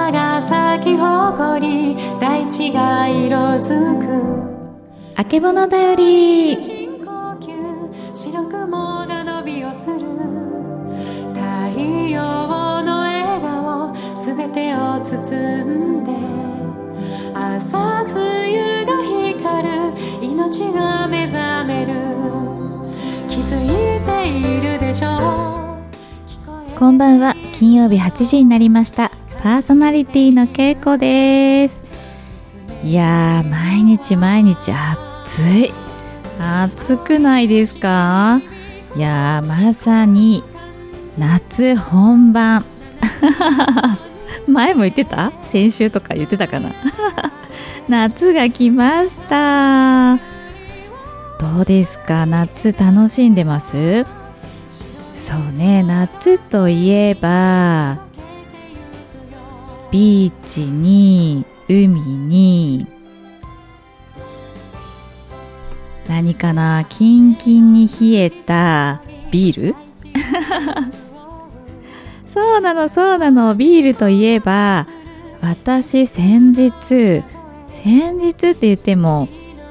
花が咲き誇り大地が色づくあけぼのだより深呼吸白雲が伸びをする太陽の笑顔すべてを包んで朝露が光る命が目覚める気づいているでしょう。 こんばんは。金曜日8時になりました。パーソナリティのけいこです。いやー、毎日暑くないですか？いやー、まさに夏本番前も言ってた？先週とか言ってたかな夏が来ました。どうですか？夏楽しんでます？そうね、夏といえばビーチに海に何かな、キンキンに冷えたビールそうなのビールといえば私先日って言っても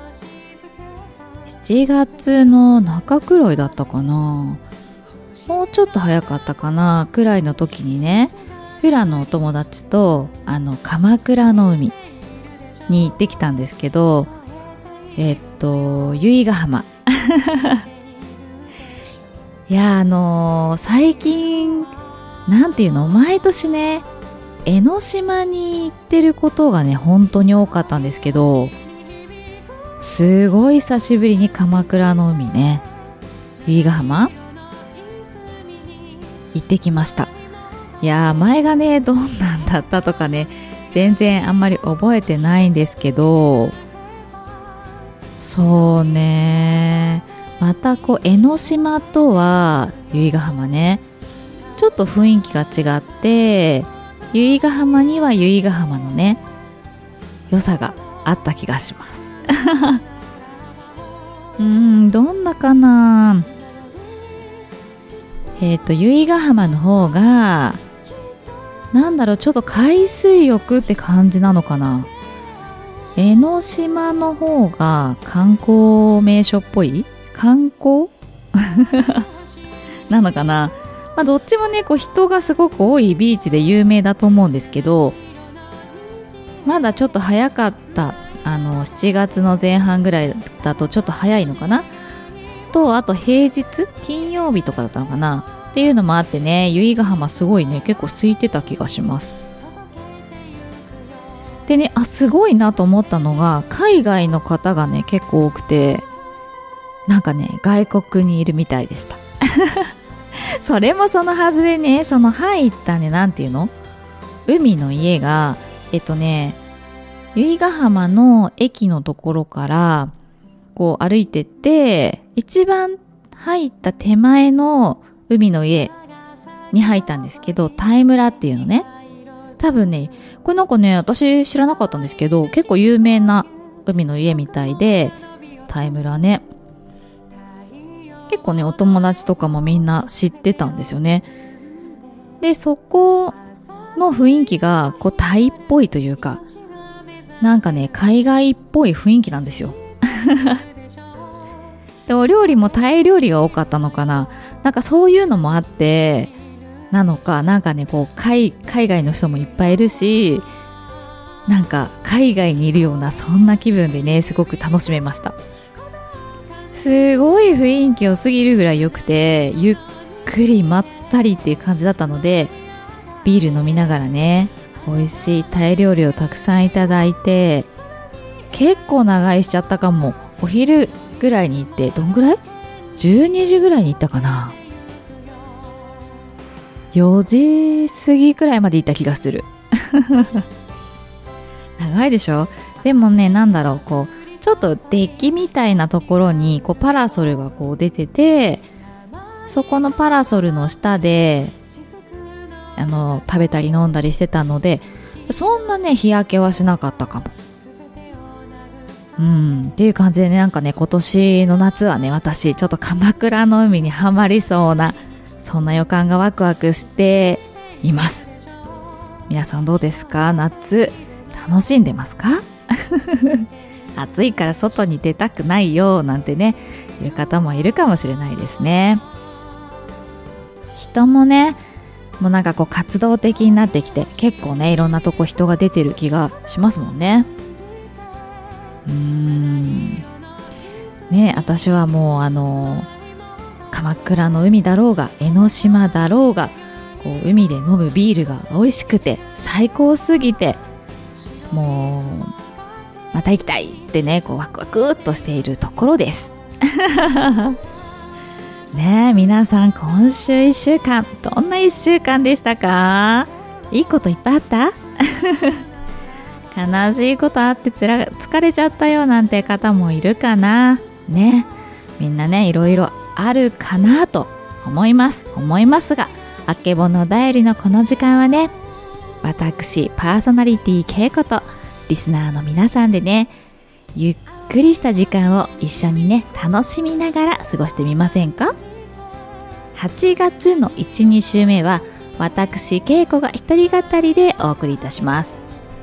7月の中くらいだったかな、もうちょっと早かったかなくらいの時にね、フラのお友達と鎌倉の海に行ってきたんですけど、由比ヶ浜いや最近なんていうの、毎年ね江ノ島に行ってることがね本当に多かったんですけど、すごい久しぶりに鎌倉の海ね、由比ヶ浜行ってきました。いやー、前がねどんなんだったとかね全然あんまり覚えてないんですけど、そうね、また江ノ島とは由比ヶ浜ねちょっと雰囲気が違って、由比ヶ浜には由比ヶ浜のね良さがあった気がしますどんなかな。由比ヶ浜の方がちょっと海水浴って感じなのかな。江ノ島の方が観光名所っぽい観光なのかな。どっちもね人がすごく多いビーチで有名だと思うんですけど、まだちょっと早かった、7月の前半ぐらいだとちょっと早いのかなと、あと平日金曜日とかだったのかなっていうのもあってね、由比ヶ浜すごいね結構空いてた気がします。でね、すごいなと思ったのが海外の方がね結構多くて、なんかね外国にいるみたいでしたそれもそのはずでね、その入ったねなんていうの、海の家が由比ヶ浜の駅のところから歩いてって、一番入った手前の海の家に入ったんですけど、タイ村っていうのね、多分ねこれなんかね私知らなかったんですけど結構有名な海の家みたいで、タイ村ね結構ねお友達とかもみんな知ってたんですよね。でそこの雰囲気がタイっぽいというか、なんかね海外っぽい雰囲気なんですよでお料理もタイ料理が多かったのかな、なんかそういうのもあってなのか、なんかね海外の人もいっぱいいるし、なんか海外にいるようなそんな気分でねすごく楽しめました。すごい雰囲気を過ぎるぐらい良くて、ゆっくりまったりっていう感じだったので、ビール飲みながらね美味しいタイ料理をたくさんいただいて、結構長居しちゃったかも。お昼ぐらいに行って、どんぐらい ?12 時ぐらいに行ったかな、4時過ぎくらいまで行った気がする長いでしょ。でもねちょっとデッキみたいなところにパラソルが出てて、そこのパラソルの下で食べたり飲んだりしてたので、そんなね日焼けはしなかったかも。っていう感じでね、なんかね今年の夏はね私ちょっと鎌倉の海にはまりそうな、そんな予感がワクワクしています。 皆さんどうですか？夏楽しんでますか？暑いから外に出たくないよなんてねいう方もいるかもしれないですね。人もねもうなんかこう活動的になってきて結構ねいろんなとこ人が出てる気がしますもんね。ね、私はもう鎌倉の海だろうが江ノ島だろうがこう海で飲むビールが美味しくて最高すぎてもうまた行きたいってねこうワクワクっとしているところですねえ皆さん今週1週間どんな1週間でしたか？いいこといっぱいあった悲しいことあって疲れちゃったよなんて方もいるかなね。みんなねいろいろあるかなと思いますが、あけぼのだよりのこの時間はね私パーソナリティけいことリスナーの皆さんでねゆっくりした時間を一緒にね楽しみながら過ごしてみませんか？8月の 1,2 週目は私けいこが一人語りでお送りいたします。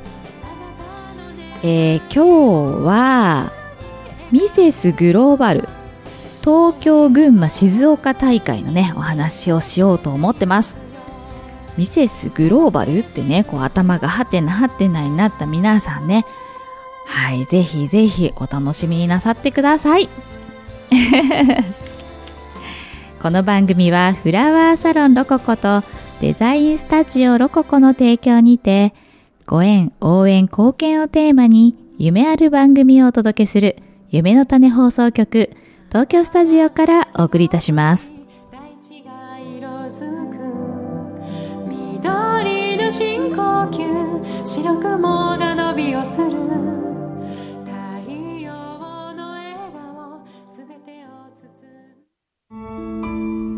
今日はミセスグローバル東京群馬静岡大会のねお話をしようと思ってます。ミセスグローバルってねこう頭がハテナハテナになった皆さんね、はいぜひぜひお楽しみになさってくださいこの番組はフラワーサロンロココとデザインスタジオロココの提供にてご縁応援貢献をテーマに夢ある番組をお届けする夢の種放送局東京スタジオからお送りいたします。 大地が色づく緑の深呼吸白雲が伸びをする太陽の笑顔すべてを包む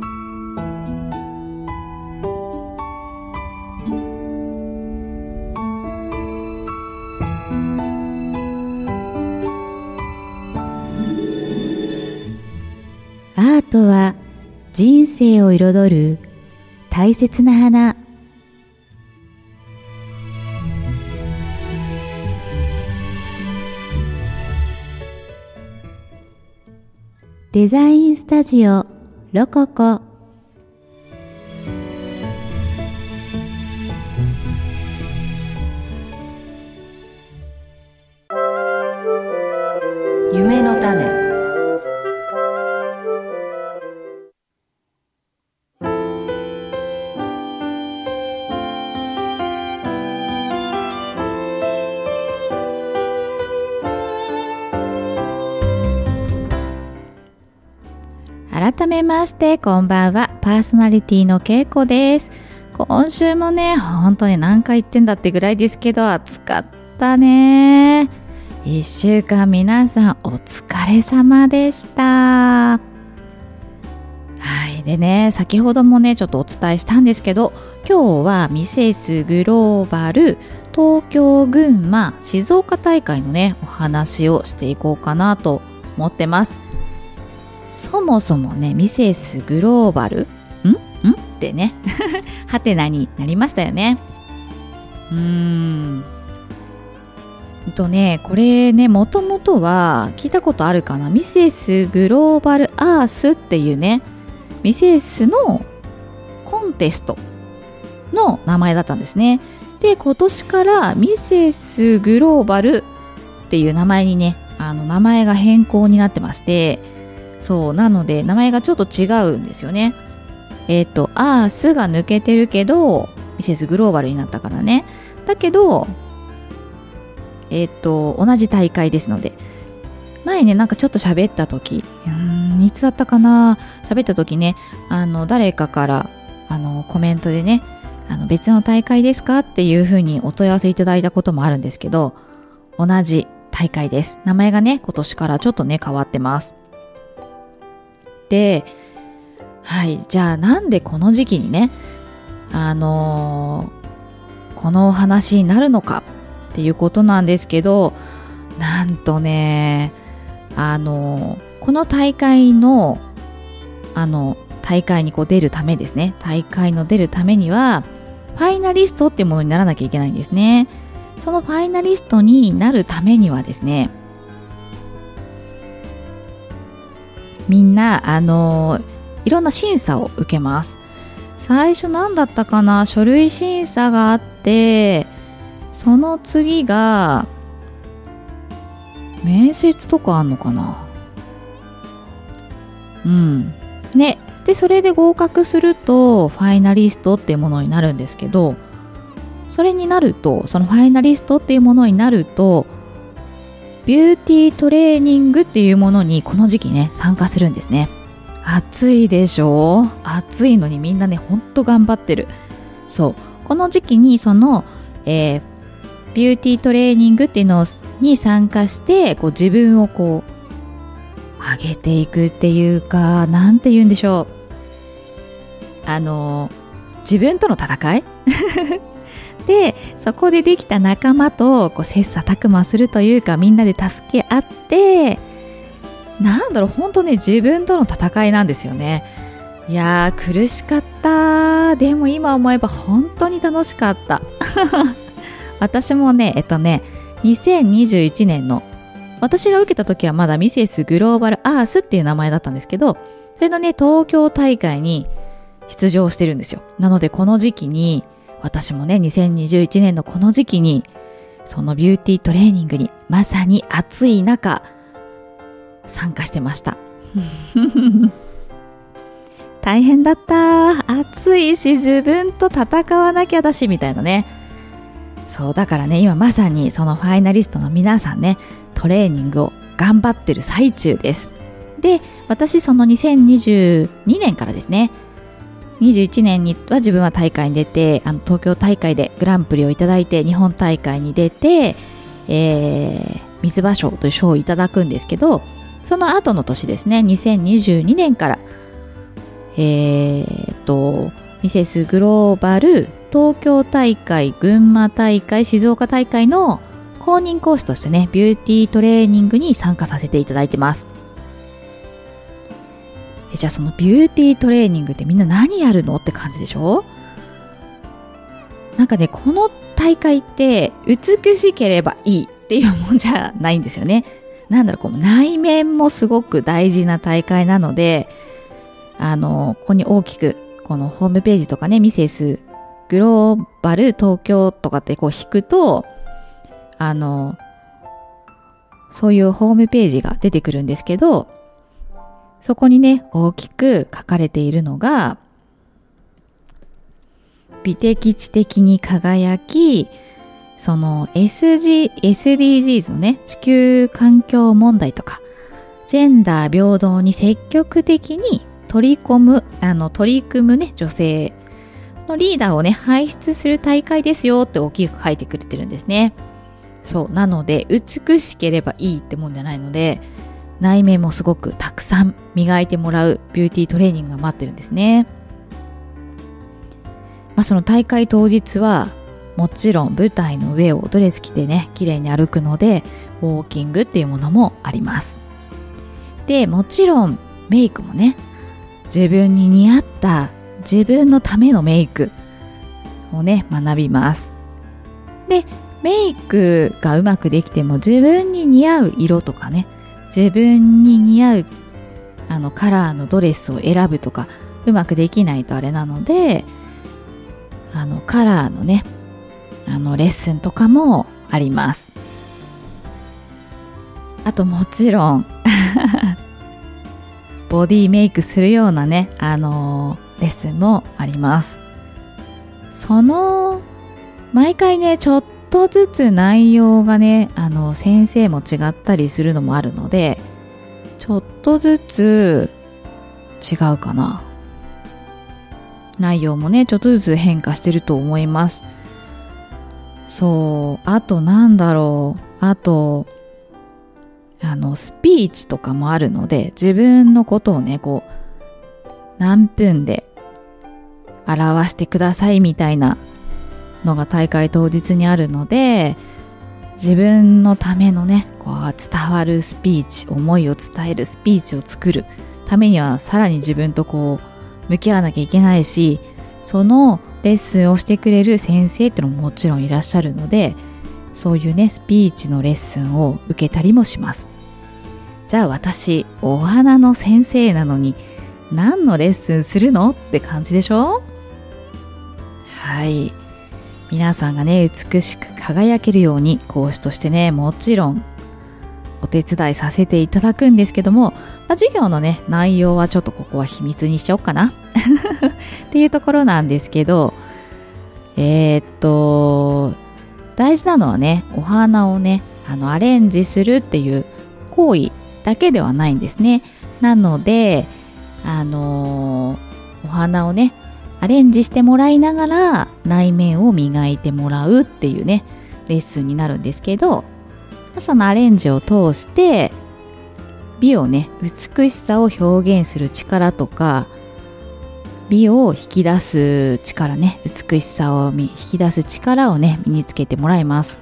アートは人生を彩る大切な花。デザインスタジオロココ。 夢の種。 改めましてこんばんは、パーソナリティのけいこです。今週もね本当に何回言ってんだってぐらいですけど暑かったね。1週間皆さんお疲れ様でした。はいでね先ほどもねちょっとお伝えしたんですけど今日はミセスグローバル東京群馬静岡大会のねお話をしていこうかなと思ってます。そもそもねミセスグローバルってねハテナになりましたよね。これねもともとは聞いたことあるかな、ミセスグローバルアースっていうねミセスのコンテストの名前だったんですね。で今年からミセスグローバルっていう名前にね名前が変更になってまして、そうなので名前がちょっと違うんですよね。アースが抜けてるけどミセスグローバルになったからね。だけど同じ大会ですので、前ねなんかちょっと喋った時いつだったかな、喋った時ね誰かからコメントでね別の大会ですかっていう風にお問い合わせいただいたこともあるんですけど、同じ大会です。名前がね今年からちょっとね変わってます。ではいじゃあなんでこの時期にねこのお話になるのかっていうことなんですけど、なんとねこの大会の大会にこう出るためですね、大会の出るためにはファイナリストっていうものにならなきゃいけないんですね。そのファイナリストになるためにはですね、みんないろんな審査を受けます。最初何だったかな、書類審査があって、その次が面接とかあんのかな。ね、でそれで合格するとファイナリストっていうものになるんですけど、それになると、そのファイナリストっていうものになると、ビューティートレーニングっていうものにこの時期ね参加するんですね。暑いでしょ。暑いのにみんなねほんと頑張ってる。そう、この時期にその、ビューティートレーニングっていうのに参加して、こう自分をこう上げていくっていうか、なんて言うんでしょう、自分との戦いで、そこでできた仲間とこう切磋琢磨するというか、みんなで助け合って、なんだろう、本当ね、自分との戦いなんですよね。いやー苦しかった。でも今思えば本当に楽しかった私もね2021年の、私が受けた時はまだミセスグローバルアースっていう名前だったんですけど、それのね東京大会に出場してるんですよ。なのでこの時期に私もね、2021年のこの時期にそのビューティートレーニングにまさに暑い中参加してました大変だった。暑いし自分と戦わなきゃだしみたいなね。そうだからね、今まさにそのファイナリストの皆さんね、トレーニングを頑張ってる最中です。で、私その2022年からですね、21年には自分は大会に出て、東京大会でグランプリをいただいて、日本大会に出て、ミスバ賞という賞をいただくんですけど、その後の年ですね、2022年からミセスグローバル東京大会、群馬大会、静岡大会の公認講師としてね、ビューティートレーニングに参加させていただいてます。じゃあそのビューティートレーニングってみんな何やるのって感じでしょ。なんかね、この大会って美しければいいっていうもんじゃないんですよね。なんだろう、こう内面もすごく大事な大会なので、ここに大きくこのホームページとかね、ミセスグローバル東京とかってこう引くと、そういうホームページが出てくるんですけど、そこにね大きく書かれているのが、美的知的に輝き、その SDGs のね、地球環境問題とかジェンダー平等に積極的に取り組むね、女性のリーダーをね輩出する大会ですよって大きく書いてくれてるんですね。そうなので、美しければいいってもんじゃないので、内面もすごくたくさん磨いてもらうビューティートレーニングが待ってるんですね。その大会当日はもちろん舞台の上をドレス着てね綺麗に歩くので、ウォーキングっていうものもあります。で、もちろんメイクもね、自分に似合った自分のためのメイクをね学びます。で、メイクがうまくできても自分に似合う色とかね、自分に似合うカラーのドレスを選ぶとかうまくできないとあれなので、カラーのねレッスンとかもあります。あともちろんボディメイクするようなねレッスンもあります。毎回ねちょっとずつ内容がね先生も違ったりするのもあるので、ちょっとずつ違うかな。内容もねちょっとずつ変化してると思います。そう、あとなんだろう、あとスピーチとかもあるので、自分のことをねこう何分で表してくださいみたいなのが大会当日にあるので、自分のためのねこう伝わるスピーチ、思いを伝えるスピーチを作るためにはさらに自分とこう向き合わなきゃいけないし、そのレッスンをしてくれる先生ってのももちろんいらっしゃるので、そういうねスピーチのレッスンを受けたりもします。じゃあ私お花の先生なのに何のレッスンするのって感じでしょ。はい、皆さんがね美しく輝けるように講師としてねもちろんお手伝いさせていただくんですけども、授業のね内容はちょっとここは秘密にしちゃおうかなっていうところなんですけど、大事なのはねお花をねアレンジするっていう行為だけではないんですね。なのでお花をねアレンジしてもらいながら内面を磨いてもらうっていうねレッスンになるんですけど、そのアレンジを通して美をね美しさを表現する力とか、美を引き出す力ね、美しさを引き出す力をね身につけてもらいます。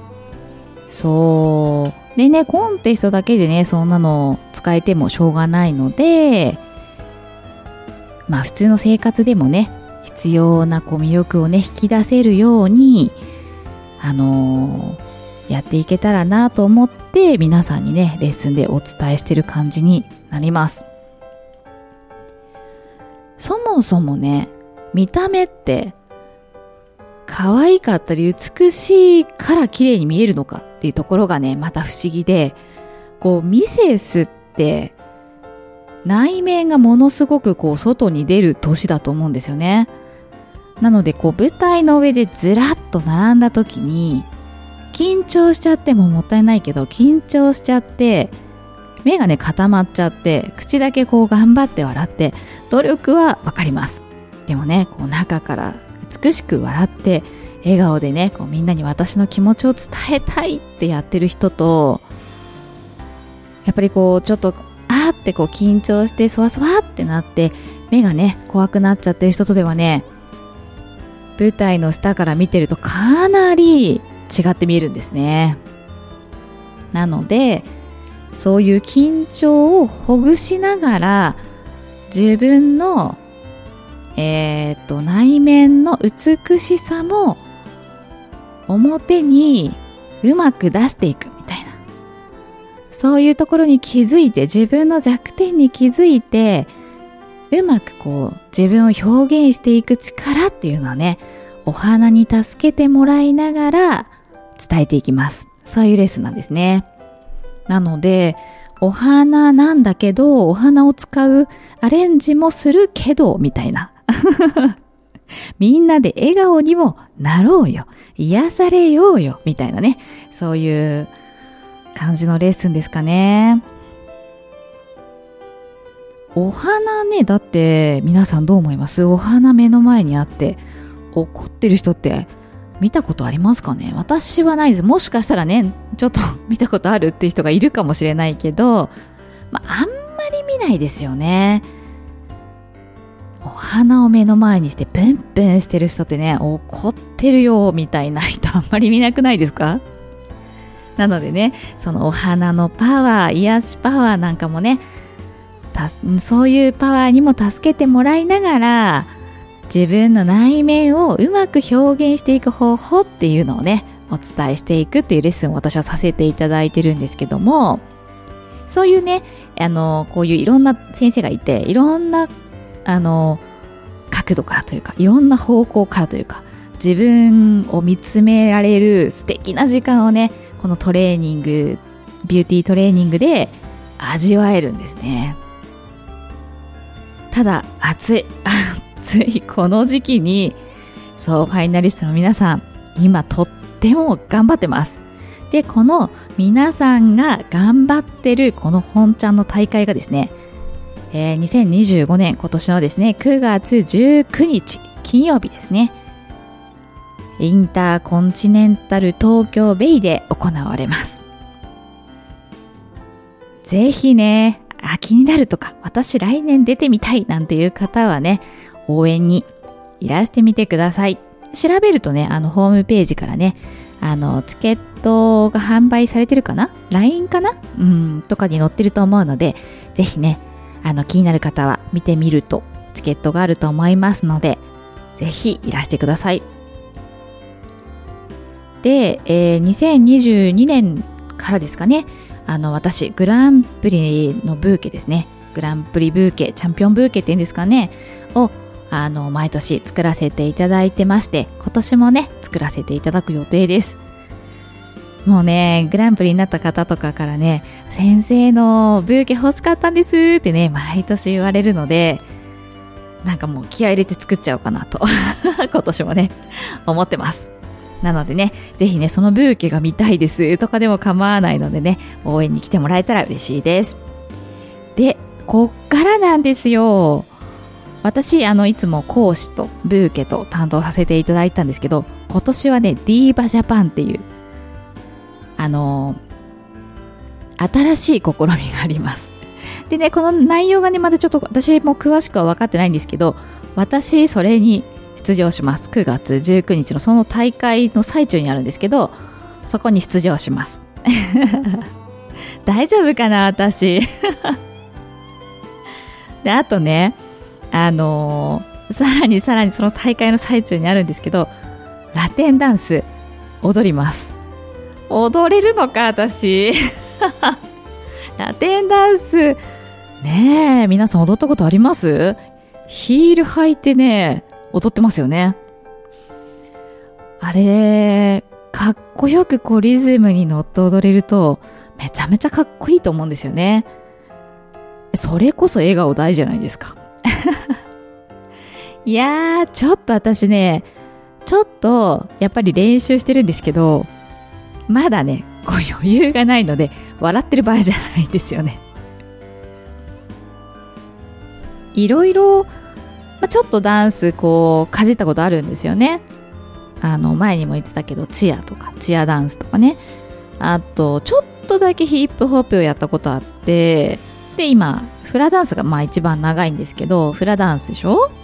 そうでね、コンテストだけでねそんなの使えてもしょうがないので、普通の生活でもね必要な魅力をね引き出せるようにやっていけたらなと思って皆さんにねレッスンでお伝えしてる感じになります。そもそもね見た目って可愛かったり美しいから綺麗に見えるのかっていうところがねまた不思議で、ミセスって内面がものすごく外に出る年だと思うんですよね。なので舞台の上でずらっと並んだ時に緊張しちゃってももったいないけど緊張しちゃって目がね固まっちゃって口だけ頑張って笑って努力はわかります。でもね中から美しく笑って笑顔でねみんなに私の気持ちを伝えたいってやってる人と、やっぱりちょっとって緊張してそわそわってなって目がね怖くなっちゃってる人とではね舞台の下から見てるとかなり違って見えるんですね。なのでそういう緊張をほぐしながら自分の内面の美しさも表にうまく出していくみたいな、そういうところに気づいて自分の弱点に気づいてうまく自分を表現していく力っていうのはねお花に助けてもらいながら伝えていきます。そういうレッスンなんですね。なのでお花なんだけどお花を使うアレンジもするけどみたいなみんなで笑顔にもなろうよ、癒されようよみたいなね、そういう感じのレッスンですかね。お花ね、だって皆さんどう思います？お花目の前にあって怒ってる人って見たことありますかね？私はないです。もしかしたらねちょっと見たことあるっていう人がいるかもしれないけど、あんまり見ないですよね。お花を目の前にしてプンプンしてる人ってね、怒ってるよみたいな人あんまり見なくないですか？なのでね、そのお花のパワー、癒しパワーなんかもね、そういうパワーにも助けてもらいながら自分の内面をうまく表現していく方法っていうのをねお伝えしていくっていうレッスンを私はさせていただいてるんですけども、そういうねこういういろんな先生がいて、いろんな角度からというかいろんな方向からというか自分を見つめられる素敵な時間をねこのトレーニング、ビューティートレーニングで味わえるんですね。ただ暑いこの時期にファイナリストの皆さん今とっても頑張ってます。でこの皆さんが頑張ってるこの本ちゃんの大会がですね、2025年今年のですね9月19日金曜日ですね、インターコンチネンタル東京ベイで行われます。ぜひね気になるとか私来年出てみたいなんていう方はね応援にいらしてみてください。調べるとねホームページからねチケットが販売されてるかな、 LINE かなとかに載ってると思うので、ぜひね気になる方は見てみるとチケットがあると思いますので、 ぜひいらしてください。で、2022年からですかね、私グランプリのブーケですね、グランプリブーケ、チャンピオンブーケっていうんですかねを毎年作らせていただいてまして、今年もね作らせていただく予定です。もうね、グランプリになった方とかからね、先生のブーケ欲しかったんですってね毎年言われるので、なんかもう気合い入れて作っちゃおうかなと今年もね思ってます。なのでね、ぜひねそのブーケが見たいですとかでも構わないのでね、応援に来てもらえたら嬉しいです。で、こっからなんですよ。私いつも講師とブーケと担当させていただいたんですけど、今年はねディーバジャパンっていう新しい試みがあります。でね、この内容がねまだちょっと私も詳しくは分かってないんですけど、私それに出場します。9月19日のその大会の最中にあるんですけど、そこに出場します大丈夫かな私で、あとねさらにその大会の最中にあるんですけど、ラテンダンス踊ります。踊れるのか私ラテンダンスねえ、皆さん踊ったことあります？ヒール履いてね踊ってますよね。あれかっこよくこうリズムに乗って踊れるとめちゃめちゃかっこいいと思うんですよね。それこそ笑顔大事じゃないですかいやー、ちょっと私ねちょっとやっぱり練習してるんですけど、まだねこう余裕がないので笑ってる場合じゃないんですよね。いろいろちょっとダンスこうかじったことあるんですよね。前にも言ってたけどチアとかチアダンスとかね、あとちょっとだけヒップホップをやったことあって、で今フラダンスが一番長いんですけど、フラダンスでしょ。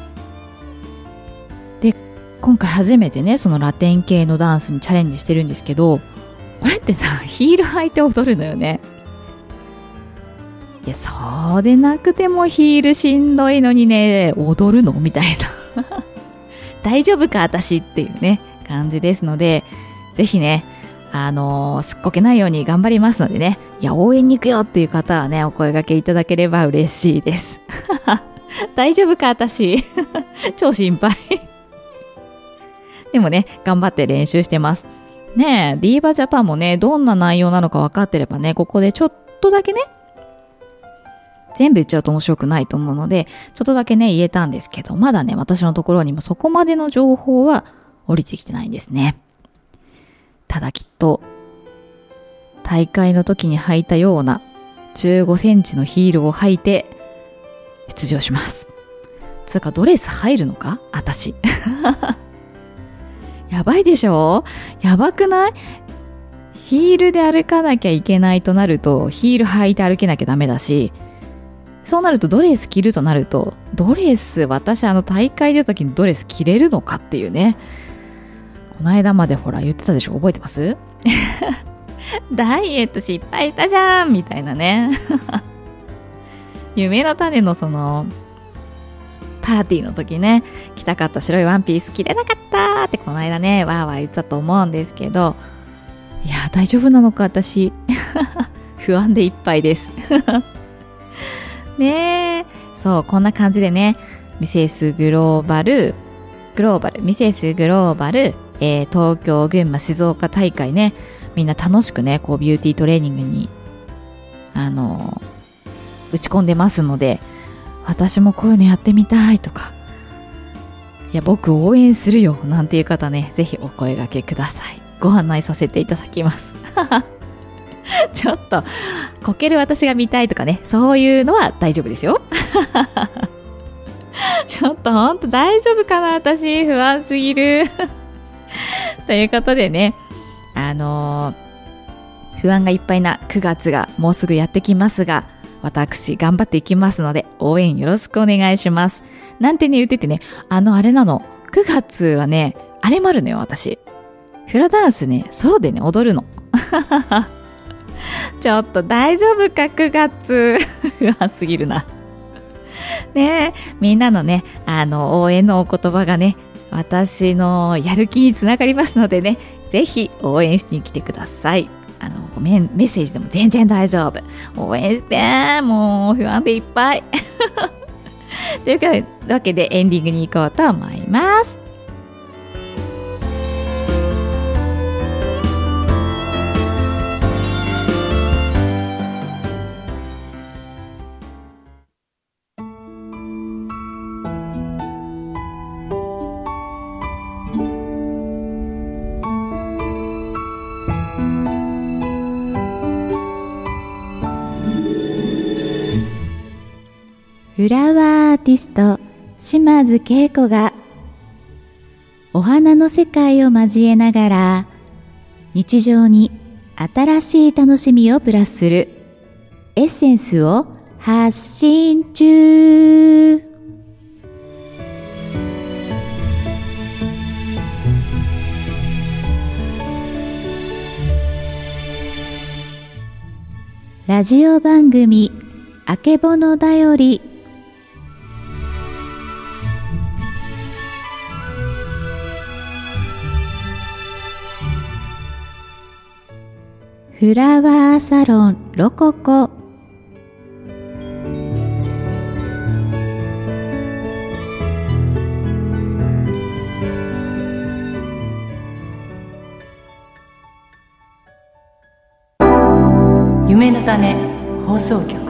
で今回初めてねそのラテン系のダンスにチャレンジしてるんですけど、これってさヒール履いて踊るのよね。いや、そうでなくてもヒールしんどいのにね踊るのみたいな大丈夫か私っていうね感じですので、ぜひねすっこけないように頑張りますのでね、いや応援に行くよっていう方はねお声掛けいただければ嬉しいです大丈夫か私超心配でもね頑張って練習してますね。ディーバジャパンもねどんな内容なのか分かってればね、ここでちょっとだけね、全部言っちゃうと面白くないと思うのでちょっとだけね言えたんですけど、まだね私のところにもそこまでの情報は降りてきてないんですね。ただきっと大会の時に履いたような15センチのヒールを履いて出場します。つうかドレス入るのか私やばいでしょ、やばくない？ヒールで歩かなきゃいけないとなるとヒール履いて歩けなきゃダメだし、そうなるとドレス着るとなると、ドレス私大会出た時にドレス着れるのかっていうね。この間までほら言ってたでしょ、覚えてますダイエット失敗したじゃんみたいなね夢の種のそのパーティーの時ね着たかった白いワンピース着れなかったってこの間ねわーわー言ってたと思うんですけど、いや大丈夫なのか私不安でいっぱいですねえ、そうこんな感じでね、ミセスグローバルミセスグローバル、東京群馬静岡大会ね、みんな楽しくねこうビューティートレーニングに打ち込んでますので、私もこういうのやってみたいとか、いや僕応援するよなんていう方ね、ぜひお声掛けください。ご案内させていただきますちょっとこける私が見たいとかね、そういうのは大丈夫ですよちょっとほんと大丈夫かな私、不安すぎるということでね、不安がいっぱいな9月がもうすぐやってきますが、私頑張っていきますので応援よろしくお願いしますなんてね言っててね、あれなの、9月はねあれもあるのよ、私フラダンスねソロでね踊るのちょっと大丈夫か9月不安すぎるなねえ、みんなのね、応援のお言葉がね、私のやる気につながりますのでね、ぜひ応援しに来てください。メッセージでも全然大丈夫。応援して、もう不安でいっぱい。というわけでエンディングに行こうと思います。 フラワーアーティスト島津恵子がお花の世界を交えながら日常に新しい楽しみをプラスするエッセンスを発信中。ラジオ番組あけぼのだより。フラワーサロンロココ。 夢の種放送局。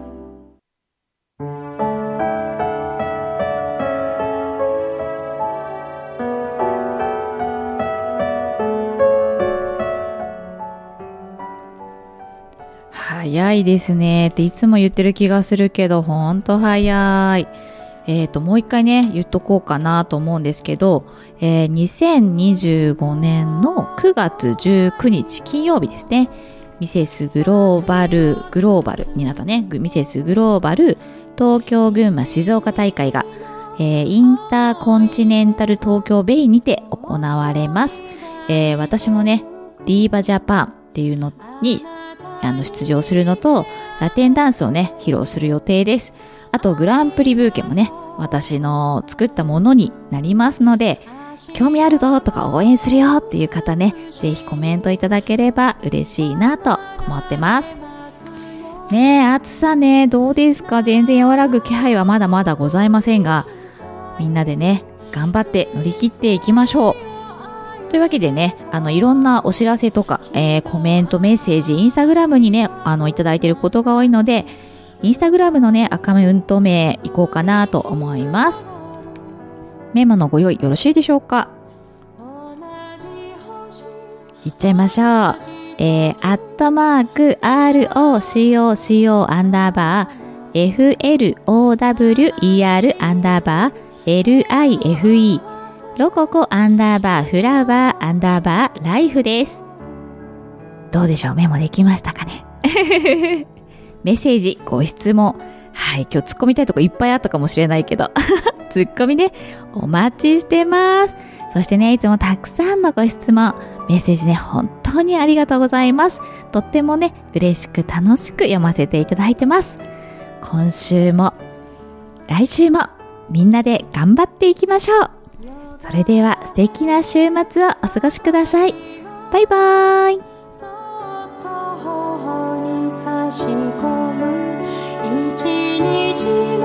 早いですねっていつも言ってる気がするけど、ほんと早い。もう一回ね、言っとこうかなと思うんですけど、2025年の9月19日金曜日ですね。ミセスグローバルになったね。ミセスグローバル東京、群馬、静岡大会が、インターコンチネンタル東京ベイにて行われます。私もね、ディーバジャパンっていうのに出場するのと、ラテンダンスをね、披露する予定です。あと、グランプリブーケもね、私の作ったものになりますので、興味あるぞとか応援するよっていう方ね、ぜひコメントいただければ嬉しいなと思ってます。ねえ、暑さね、どうですか？全然和らぐ気配はまだまだございませんが、みんなでね、頑張って乗り切っていきましょう。というわけでね、いろんなお知らせとか、コメント、メッセージ、インスタグラムにね、いただいていることが多いので、インスタグラムのね、アカウント名いこうかなと思います。メモのご用意よろしいでしょうか？いっちゃいましょう。@ROCOCO FLOWER_LIFE ロココ_フラワー_ライフです。どうでしょう？メモできましたかね？メッセージ、ご質問、はい、今日突っ込みたいとこいっぱいあったかもしれないけどツッコミね、お待ちしてます。そしてね、いつもたくさんのご質問、メッセージね、本当にありがとうございます。とってもね、嬉しく楽しく読ませていただいてます。今週も来週もみんなで頑張っていきましょう。それでは素敵な週末をお過ごしください。バイバーイ。そっと頬に差し込む一日